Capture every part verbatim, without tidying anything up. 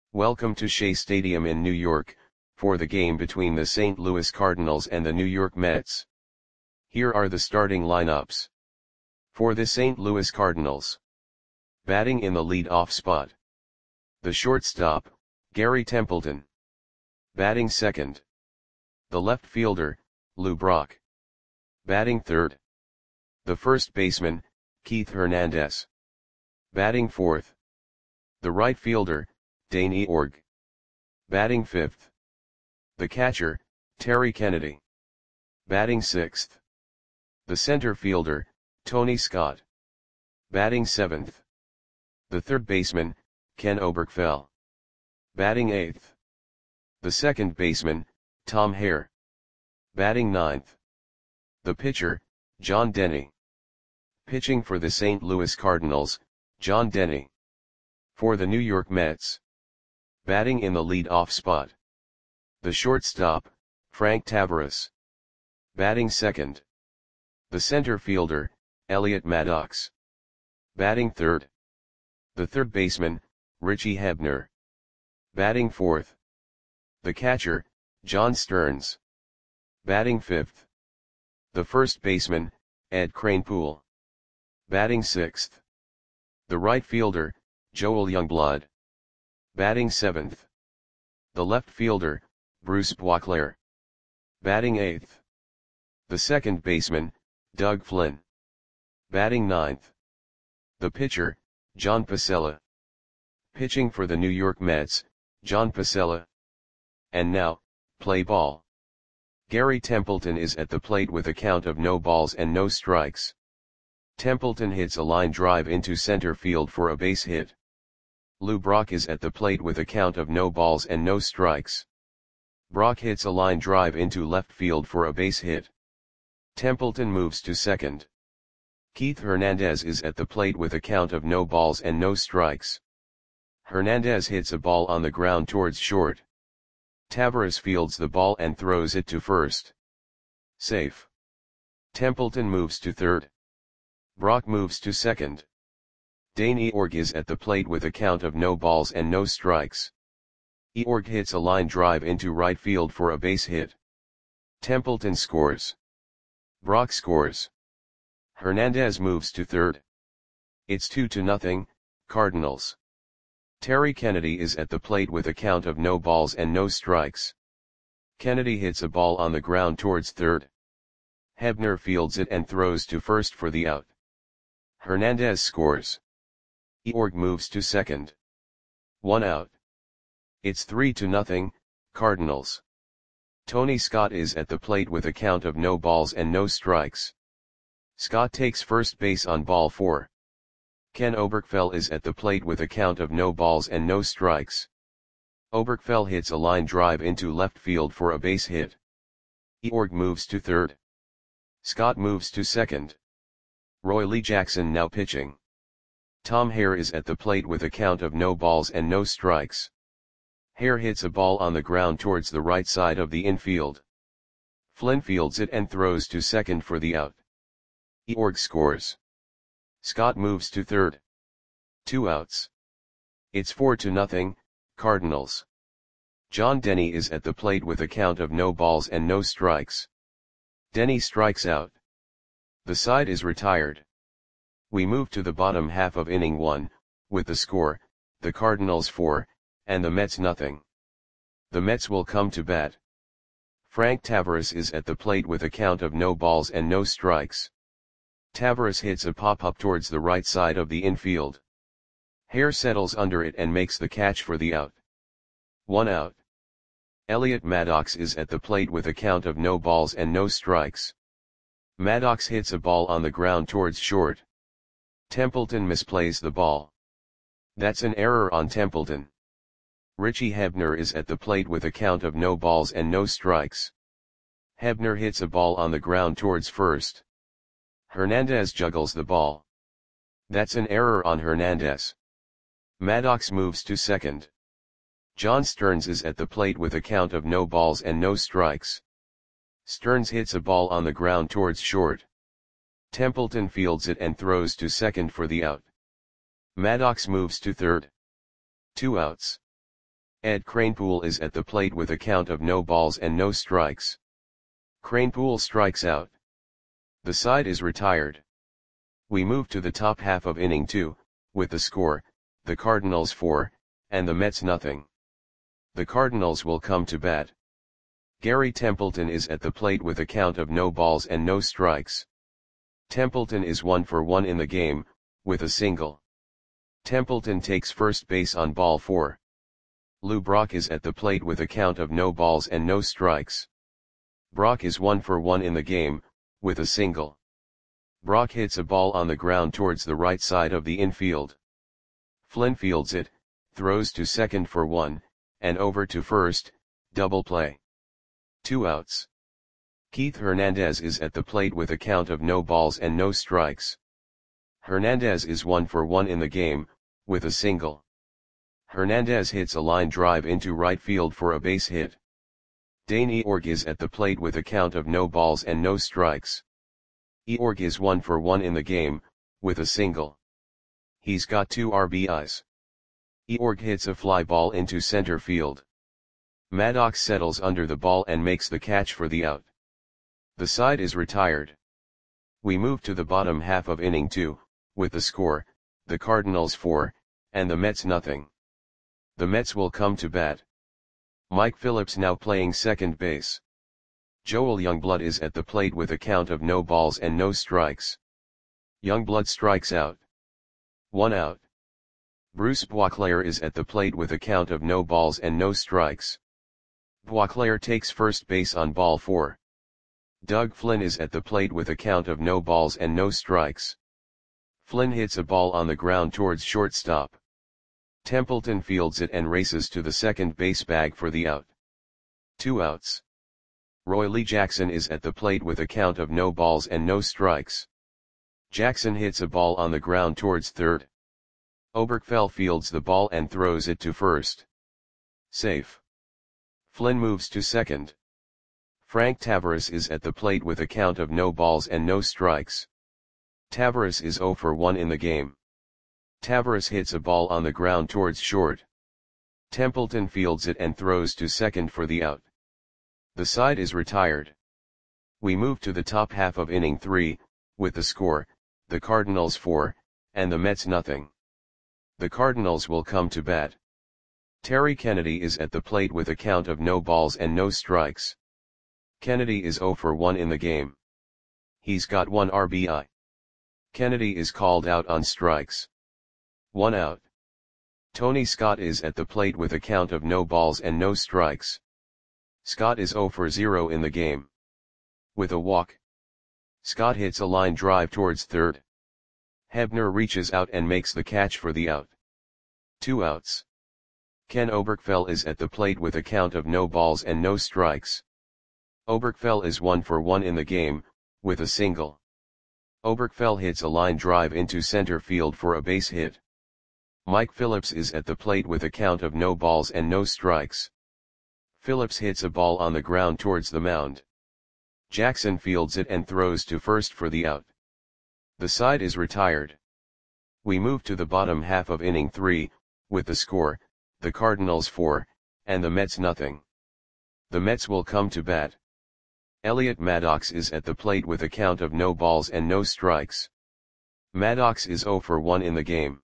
Welcome to Shea Stadium in New York, for the game between the Saint Louis Cardinals and the New York Mets. Here are the starting lineups. For the Saint Louis Cardinals. Batting in the lead-off spot. The shortstop, Gary Templeton. Batting second. The left fielder, Lou Brock. Batting third. The first baseman, Keith Hernandez. Batting fourth. The right fielder, Dane Eorg. Batting fifth. The catcher, Terry Kennedy. Batting sixth. The center fielder, Tony Scott. Batting seventh. The third baseman, Ken Oberkfell. Batting eighth. The second baseman, Tom Hare. Batting ninth. The pitcher, John Denny. Pitching for the Saint Louis Cardinals, John Denny. For the New York Mets. Batting in the lead-off spot. The shortstop, Frank Taveras. Batting second. The center fielder, Elliot Maddox. Batting third. The third baseman, Richie Hebner. Batting fourth. The catcher, John Stearns. Batting fifth. The first baseman, Ed Kranepool. Batting sixth. The right fielder, Joel Youngblood. Batting seventh. The left fielder, Bruce Boisclair. Batting eighth. The second baseman, Doug Flynn. Batting ninth. The pitcher, John Pacella. Pitching for the New York Mets, John Pacella. And now, play ball. Gary Templeton is at the plate with a count of no balls and no strikes. Templeton hits a line drive into center field for a base hit. Lou Brock is at the plate with a count of no balls and no strikes. Brock hits a line drive into left field for a base hit. Templeton moves to second. Keith Hernandez is at the plate with a count of no balls and no strikes. Hernandez hits a ball on the ground towards short. Taveras fields the ball and throws it to first. Safe. Templeton moves to third. Brock moves to second. Dane Eorg is at the plate with a count of no balls and no strikes. Eorg hits a line drive into right field for a base hit. Templeton scores. Brock scores. Hernandez moves to third. It's two to nothing, Cardinals. Terry Kennedy is at the plate with a count of no balls and no strikes. Kennedy hits a ball on the ground towards third. Hebner fields it and throws to first for the out. Hernandez scores. Eorg moves to second. One out. It's three to nothing, Cardinals. Tony Scott is at the plate with a count of no balls and no strikes. Scott takes first base on ball four. Ken Oberkfell is at the plate with a count of no balls and no strikes. Oberkfell hits a line drive into left field for a base hit. Eorg moves to third. Scott moves to second. Roy Lee Jackson now pitching. Tom Hare is at the plate with a count of no balls and no strikes. Hare hits a ball on the ground towards the right side of the infield. Flynn fields it and throws to second for the out. Eorg scores. Scott moves to third. Two outs. It's four to nothing, Cardinals. John Denny is at the plate with a count of no balls and no strikes. Denny strikes out. The side is retired. We move to the bottom half of inning one, with the score, the Cardinals four, and the Mets nothing. The Mets will come to bat. Frank Taveras is at the plate with a count of no balls and no strikes. Taveras hits a pop-up towards the right side of the infield. Hare settles under it and makes the catch for the out. One out. Elliot Maddox is at the plate with a count of no balls and no strikes. Maddox hits a ball on the ground towards short. Templeton misplays the ball. That's an error on Templeton. Richie Hebner is at the plate with a count of no balls and no strikes. Hebner hits a ball on the ground towards first. Hernandez juggles the ball. That's an error on Hernandez. Maddox moves to second. John Stearns is at the plate with a count of no balls and no strikes. Stearns hits a ball on the ground towards short. Templeton fields it and throws to second for the out. Maddox moves to third. Two outs. Ed Kranepool is at the plate with a count of no balls and no strikes. Kranepool strikes out. The side is retired. We move to the top half of inning two, with the score, the Cardinals four, and the Mets nothing. The Cardinals will come to bat. Gary Templeton is at the plate with a count of no balls and no strikes. Templeton is one for one in the game, with a single. Templeton takes first base on ball four. Lou Brock is at the plate with a count of no balls and no strikes. Brock is one for one in the game, with a single. Brock hits a ball on the ground towards the right side of the infield. Flynn fields it, throws to second for one, and over to first, double play. Two outs. Keith Hernandez is at the plate with a count of no balls and no strikes. Hernandez is one for one in the game, with a single. Hernandez hits a line drive into right field for a base hit. Dane Eorg is at the plate with a count of no balls and no strikes. Eorg is one for one in the game, with a single. He's got two R B Is. Eorg hits a fly ball into center field. Maddox settles under the ball and makes the catch for the out. The side is retired. We move to the bottom half of inning two, with the score, the Cardinals four, and the Mets nothing. The Mets will come to bat. Mike Phillips now playing second base. Joel Youngblood is at the plate with a count of no balls and no strikes. Youngblood strikes out. One out. Bruce Boisclair is at the plate with a count of no balls and no strikes. Boisclair takes first base on ball four. Doug Flynn is at the plate with a count of no balls and no strikes. Flynn hits a ball on the ground towards shortstop. Templeton fields it and races to the second base bag for the out. Two outs. Roy Lee Jackson is at the plate with a count of no balls and no strikes. Jackson hits a ball on the ground towards third. Oberkfell fields the ball and throws it to first. Safe. Flynn moves to second. Frank Tavares is at the plate with a count of no balls and no strikes. Tavares is zero for one in the game. Tavares hits a ball on the ground towards short. Templeton fields it and throws to second for the out. The side is retired. We move to the top half of inning three, with the score, the Cardinals four, and the Mets nothing. The Cardinals will come to bat. Terry Kennedy is at the plate with a count of no balls and no strikes. Kennedy is zero for one in the game. He's got one R B I. Kennedy is called out on strikes. One out. Tony Scott is at the plate with a count of no balls and no strikes. Scott is zero for zero in the game. With a walk. Scott hits a line drive towards third. Hebner reaches out and makes the catch for the out. Two outs. Ken Oberkfell is at the plate with a count of no balls and no strikes. Oberkfell is one for one in the game, with a single. Oberkfell hits a line drive into center field for a base hit. Mike Phillips is at the plate with a count of no balls and no strikes. Phillips hits a ball on the ground towards the mound. Jackson fields it and throws to first for the out. The side is retired. We move to the bottom half of inning three, with the score, the Cardinals four, and the Mets nothing. The Mets will come to bat. Elliot Maddox is at the plate with a count of no balls and no strikes. Maddox is zero for one in the game.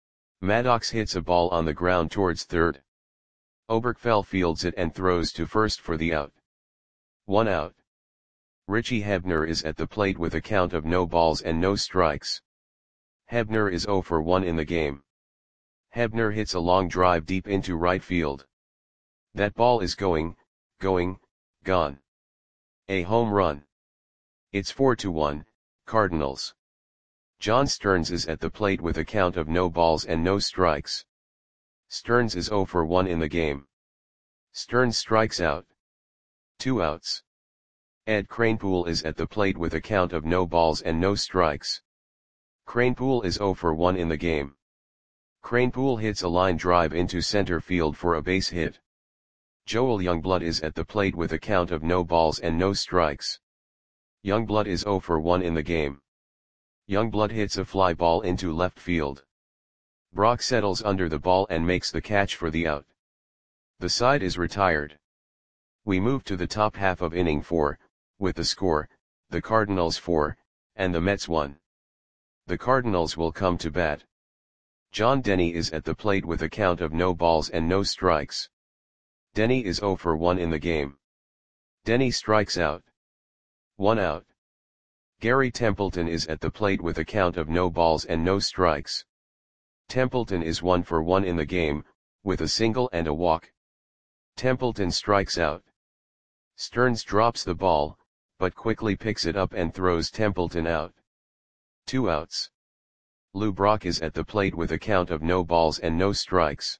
Maddox hits a ball on the ground towards third. Oberkfell fields it and throws to first for the out. One out. Richie Hebner is at the plate with a count of no balls and no strikes. Hebner is zero for one in the game. Hebner hits a long drive deep into right field. That ball is going, going, gone. A home run. It's four to one, Cardinals. John Stearns is at the plate with a count of no balls and no strikes. Stearns is zero for one in the game. Stearns strikes out. Two outs. Ed Kranepool is at the plate with a count of no balls and no strikes. Kranepool is zero for one in the game. Kranepool hits a line drive into center field for a base hit. Joel Youngblood is at the plate with a count of no balls and no strikes. Youngblood is zero for one in the game. Youngblood hits a fly ball into left field. Brock settles under the ball and makes the catch for the out. The side is retired. We move to the top half of inning four, with the score, the Cardinals four, and the Mets one. The Cardinals will come to bat. John Denny is at the plate with a count of no balls and no strikes. Denny is oh for one in the game. Denny strikes out. One out. Gary Templeton is at the plate with a count of no balls and no strikes. Templeton is one for one in the game, with a single and a walk. Templeton strikes out. Stearns drops the ball, but quickly picks it up and throws Templeton out. Two outs. Lou Brock is at the plate with a count of no balls and no strikes.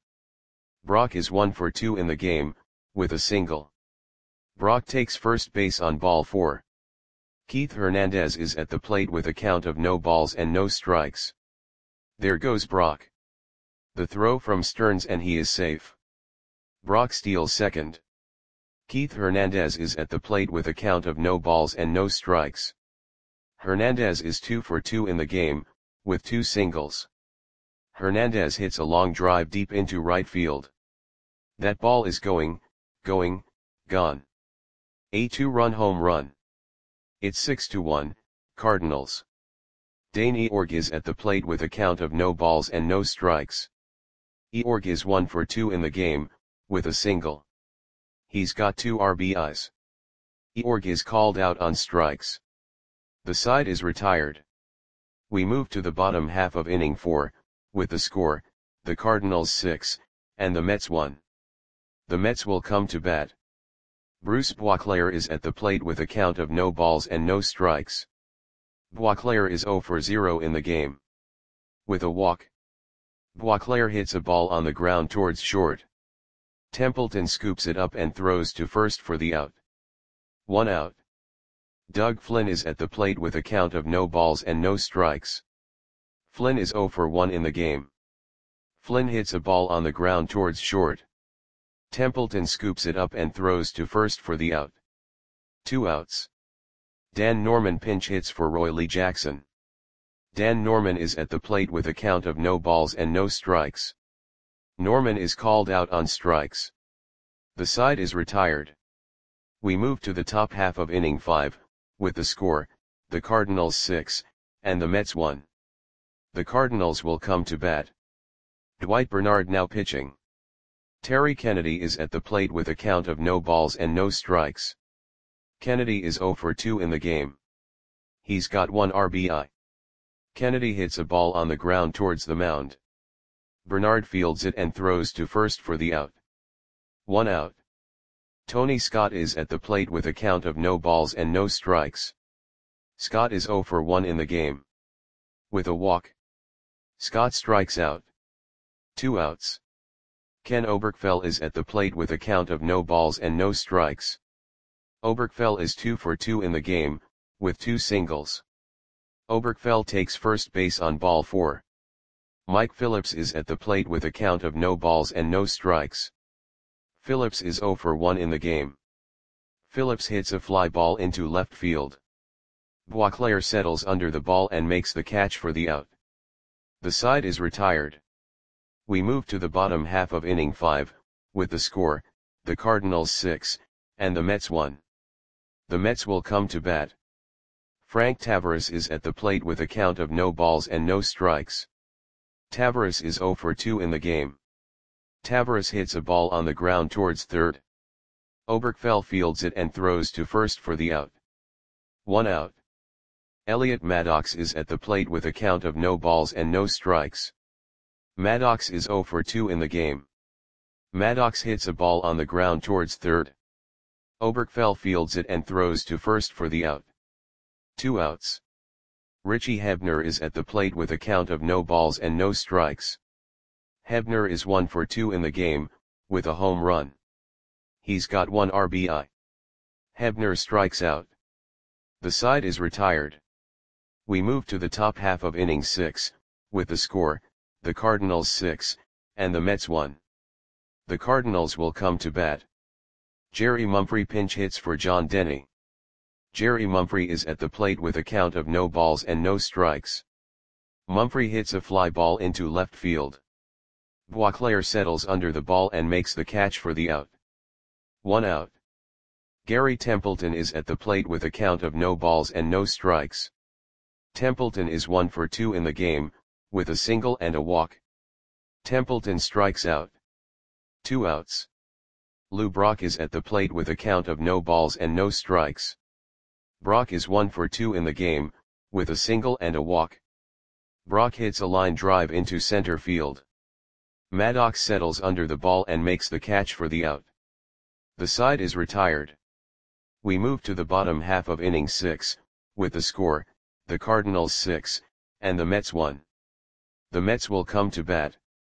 Brock is one for two in the game, with a single. Brock takes first base on ball four. Keith Hernandez is at the plate with a count of no balls and no strikes. There goes Brock. The throw from Stearns and he is safe. Brock steals second. Keith Hernandez is at the plate with a count of no balls and no strikes. Hernandez is two for two in the game, with two singles. Hernandez hits a long drive deep into right field. That ball is going, going, gone. A two-run home run. It's six to one, Cardinals. Dane Eorg is at the plate with a count of no balls and no strikes. Eorg is one for two in the game, with a single. He's got two R B Is. Eorg is called out on strikes. The side is retired. We move to the bottom half of inning four, with the score, the Cardinals six, and the Mets one. The Mets will come to bat. Bruce Boisclair is at the plate with a count of no balls and no strikes. Boisclair is oh for zero in the game. With a walk. Boisclair hits a ball on the ground towards short. Templeton scoops it up and throws to first for the out. One out. Doug Flynn is at the plate with a count of no balls and no strikes. Flynn is oh for one in the game. Flynn hits a ball on the ground towards short. Templeton scoops it up and throws to first for the out. Two outs. Dan Norman pinch hits for Roy Lee Jackson. Dan Norman is at the plate with a count of no balls and no strikes. Norman is called out on strikes. The side is retired. We move to the top half of inning five, with the score, the Cardinals six, and the Mets one. The Cardinals will come to bat. Dwight Bernard now pitching. Terry Kennedy is at the plate with a count of no balls and no strikes. Kennedy is oh for two in the game. He's got one R B I. Kennedy hits a ball on the ground towards the mound. Bernard fields it and throws to first for the out. One out. Tony Scott is at the plate with a count of no balls and no strikes. Scott is oh for one in the game. With a walk. Scott strikes out. Two outs. Ken Oberkfell is at the plate with a count of no balls and no strikes. Oberkfell is two for two in the game, with two singles. Oberkfell takes first base on ball four. Mike Phillips is at the plate with a count of no balls and no strikes. Phillips is oh for one in the game. Phillips hits a fly ball into left field. Boisclair settles under the ball and makes the catch for the out. The side is retired. We move to the bottom half of inning five, with the score, the Cardinals six, and the Mets one. The Mets will come to bat. Frank Tavares is at the plate with a count of no balls and no strikes. Tavares is oh for two in the game. Tavares hits a ball on the ground towards third. Oberkfell fields it and throws to first for the out. One out. Elliot Maddox is at the plate with a count of no balls and no strikes. Maddox is oh for two in the game. Maddox hits a ball on the ground towards third. Oberkfell fields it and throws to first for the out. Two outs. Richie Hebner is at the plate with a count of no balls and no strikes. Hebner is one for two in the game, with a home run. He's got one R B I. Hebner strikes out. The side is retired. We move to the top half of inning six, with the score, the Cardinals six, and the Mets one. The Cardinals will come to bat. Jerry Mumphrey pinch hits for John Denny. Jerry Mumphrey is at the plate with a count of no balls and no strikes. Mumphrey hits a fly ball into left field. Boisclair settles under the ball and makes the catch for the out. One out. Gary Templeton is at the plate with a count of no balls and no strikes. Templeton is one for two in the game, with a single and a walk. Templeton strikes out. Two outs. Lou Brock is at the plate with a count of no balls and no strikes. Brock is one for two in the game, with a single and a walk. Brock hits a line drive into center field. Maddox settles under the ball and makes the catch for the out. The side is retired. We move to the bottom half of inning six, with the score, the Cardinals six, and the Mets one. The Mets will come to bat.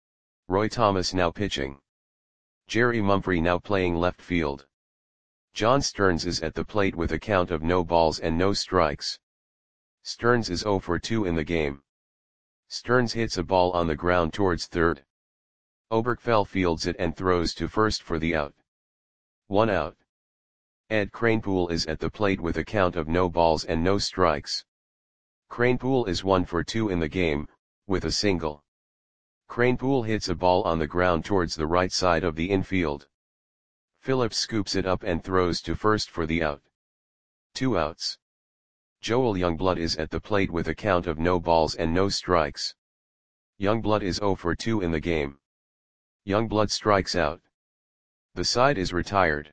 Roy Thomas now pitching. Jerry Mumphrey now playing left field. John Stearns is at the plate with a count of no balls and no strikes. Stearns is oh for two in the game. Stearns hits a ball on the ground towards third. Oberkfell fields it and throws to first for the out. One out. Ed Kranepool is at the plate with a count of no balls and no strikes. Kranepool is one for two in the game, with a single. Kranepool hits a ball on the ground towards the right side of the infield. Phillips scoops it up and throws to first for the out. Two outs. Joel Youngblood is at the plate with a count of no balls and no strikes. Youngblood is oh for two in the game. Youngblood strikes out. The side is retired.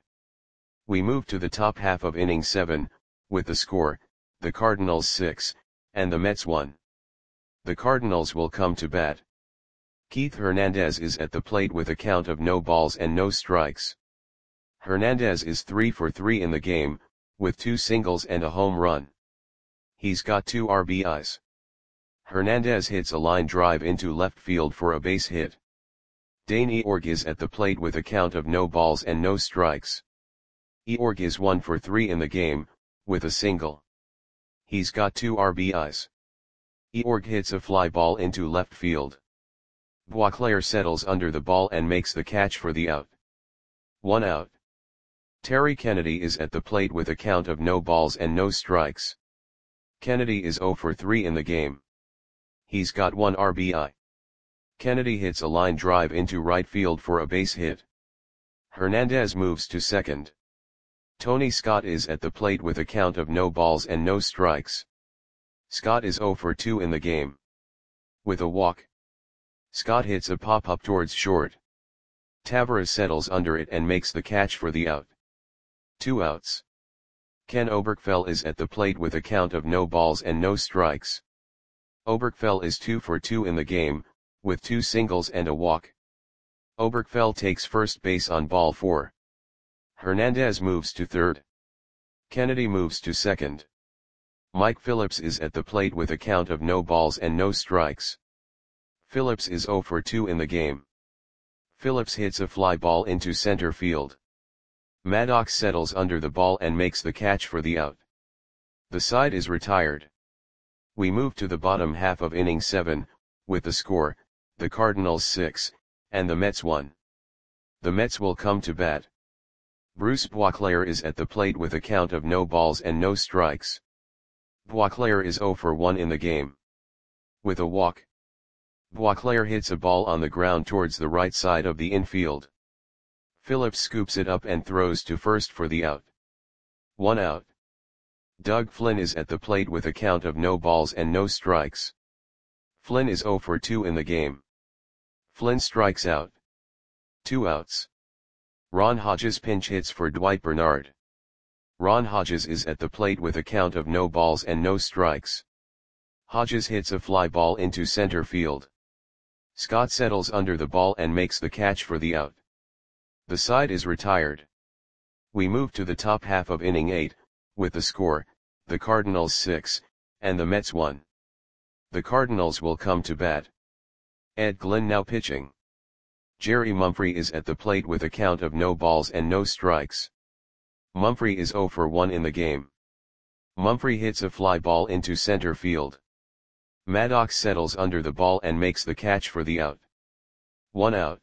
We move to the top half of inning seven, with the score, the Cardinals six, and the Mets one. The Cardinals will come to bat. Keith Hernandez is at the plate with a count of no balls and no strikes. Hernandez is three for three in the game, with two singles and a home run. He's got two R B Is. Hernandez hits a line drive into left field for a base hit. Dane Eorg is at the plate with a count of no balls and no strikes. Eorg is one for three in the game, with a single. He's got two R B Is. Eorg hits a fly ball into left field. Boisclair settles under the ball and makes the catch for the out. One out. Terry Kennedy is at the plate with a count of no balls and no strikes. Kennedy is oh for three in the game. He's got one R B I. Kennedy hits a line drive into right field for a base hit. Hernandez moves to second. Tony Scott is at the plate with a count of no balls and no strikes. Scott is oh for two in the game. With a walk. Scott hits a pop-up towards short. Tavares settles under it and makes the catch for the out. Two outs. Ken Oberkfell is at the plate with a count of no balls and no strikes. Oberkfell is two for two in the game, with two singles and a walk. Oberkfell takes first base on ball four. Hernandez moves to third. Kennedy moves to second. Mike Phillips is at the plate with a count of no balls and no strikes. Phillips is oh for two in the game. Phillips hits a fly ball into center field. Maddox settles under the ball and makes the catch for the out. The side is retired. We move to the bottom half of inning seven, with the score, the Cardinals six, and the Mets one. The Mets will come to bat. Bruce Boisclair is at the plate with a count of no balls and no strikes. Boisclair is oh for one in the game. With a walk. Boisclair hits a ball on the ground towards the right side of the infield. Phillips scoops it up and throws to first for the out. One out. Doug Flynn is at the plate with a count of no balls and no strikes. Flynn is oh for two in the game. Flynn strikes out. Two outs. Ron Hodges pinch hits for Dwight Bernard. Ron Hodges is at the plate with a count of no balls and no strikes. Hodges hits a fly ball into center field. Scott settles under the ball and makes the catch for the out. The side is retired. We move to the top half of inning eight, with the score, the Cardinals six, and the Mets one. The Cardinals will come to bat. Ed Glynn now pitching. Jerry Mumphrey is at the plate with a count of no balls and no strikes. Mumphrey is oh for one in the game. Mumphrey hits a fly ball into center field. Maddox settles under the ball and makes the catch for the out. One out.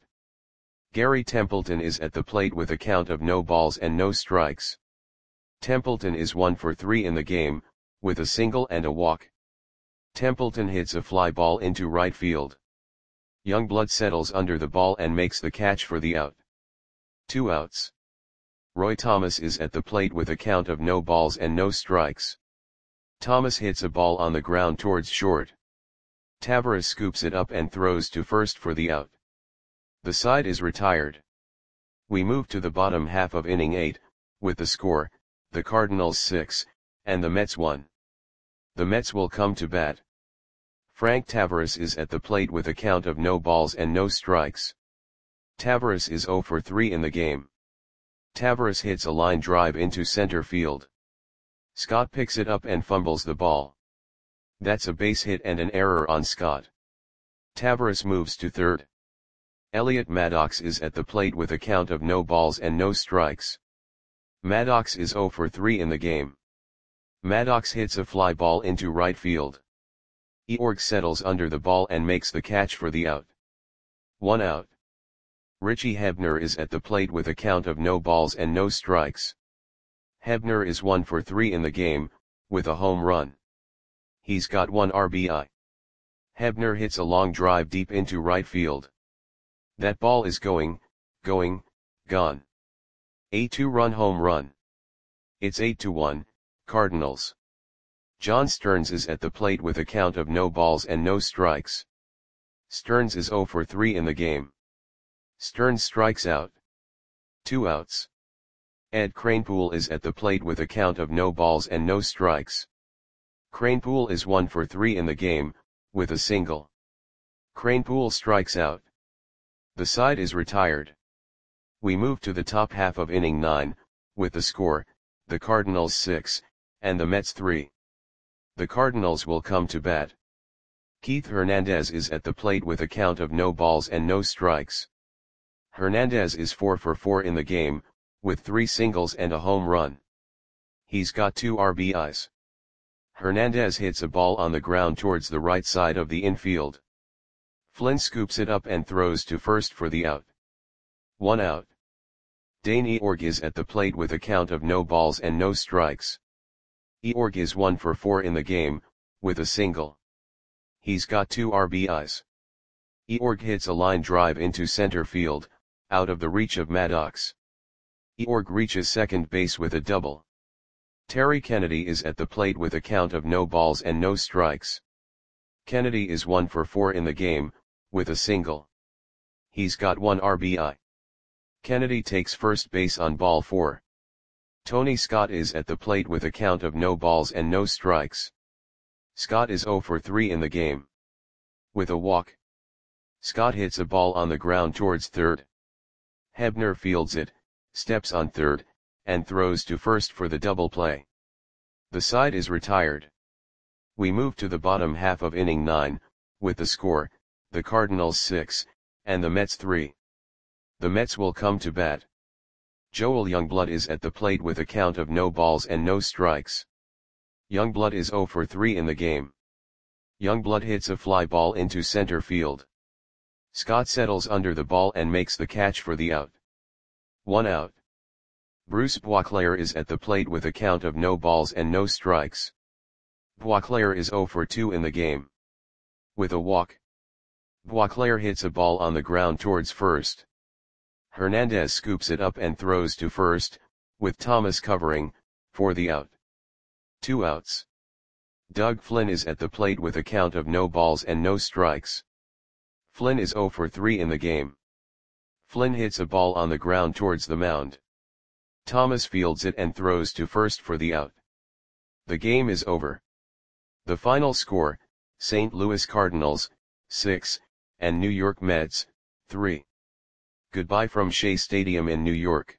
Gary Templeton is at the plate with a count of no balls and no strikes. Templeton is one for three in the game, with a single and a walk. Templeton hits a fly ball into right field. Youngblood settles under the ball and makes the catch for the out. Two outs. Roy Thomas is at the plate with a count of no balls and no strikes. Thomas hits a ball on the ground towards short. Tavares scoops it up and throws to first for the out. The side is retired. We move to the bottom half of inning eight, with the score, the Cardinals six, and the Mets one. The Mets will come to bat. Frank Tavares is at the plate with a count of no balls and no strikes. Tavares is zero for three in the game. Tavares hits a line drive into center field. Scott picks it up and fumbles the ball. That's a base hit and an error on Scott. Tavares moves to third. Elliot Maddox is at the plate with a count of no balls and no strikes. Maddox is zero for three in the game. Maddox hits a fly ball into right field. Eorg settles under the ball and makes the catch for the out. One out. Richie Hebner is at the plate with a count of no balls and no strikes. Hebner is one for three in the game, with a home run. He's got one R B I. Hebner hits a long drive deep into right field. That ball is going, going, gone. A two-run home run. It's eight to one, Cardinals. John Stearns is at the plate with a count of no balls and no strikes. Stearns is zero for three in the game. Stearns strikes out. Two outs. Ed Kranepool is at the plate with a count of no balls and no strikes. Kranepool is one for three in the game, with a single. Kranepool strikes out. The side is retired. We move to the top half of inning nine, with the score, the Cardinals six, and the Mets three. The Cardinals will come to bat. Keith Hernandez is at the plate with a count of no balls and no strikes. Hernandez is four for four in the game, with three singles and a home run. He's got two R B Is. Hernandez hits a ball on the ground towards the right side of the infield. Flynn scoops it up and throws to first for the out. One out. Dane Eorg is at the plate with a count of no balls and no strikes. Eorg is one for four in the game, with a single. He's got two R B Is. Eorg hits a line drive into center field, out of the reach of Maddox. Eorg reaches second base with a double. Terry Kennedy is at the plate with a count of no balls and no strikes. Kennedy is one for four in the game, with a single. He's got one R B I. Kennedy takes first base on ball four. Tony Scott is at the plate with a count of no balls and no strikes. Scott is zero for three in the game. With a walk. Scott hits a ball on the ground towards third. Hebner fields it, steps on third, and throws to first for the double play. The side is retired. We move to the bottom half of inning nine, with the score, the Cardinals six, and the Mets three. The Mets will come to bat. Joel Youngblood is at the plate with a count of no balls and no strikes. Youngblood is zero for three in the game. Youngblood hits a fly ball into center field. Scott settles under the ball and makes the catch for the out. One out. Bruce Boisclair is at the plate with a count of no balls and no strikes. Boisclair is zero for two in the game. With a walk. Boisclair hits a ball on the ground towards first. Hernandez scoops it up and throws to first, with Thomas covering, for the out. Two outs. Doug Flynn is at the plate with a count of no balls and no strikes. Flynn is zero for three in the game. Flynn hits a ball on the ground towards the mound. Thomas fields it and throws to first for the out. The game is over. The final score, Saint Louis Cardinals, six, and New York Mets, three. Goodbye from Shea Stadium in New York.